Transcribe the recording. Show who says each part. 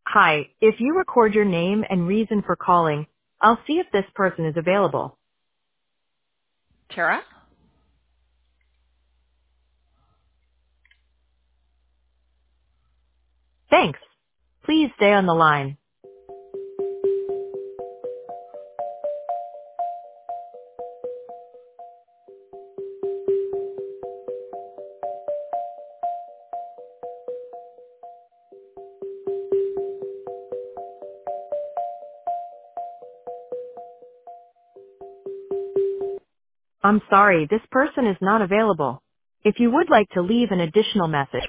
Speaker 1: Hi, if you record your name and reason for calling, I'll see if this person is available.
Speaker 2: Tara?
Speaker 1: Thanks. Please stay on the line. I'm sorry, this person is not available. If you would like to leave an additional message,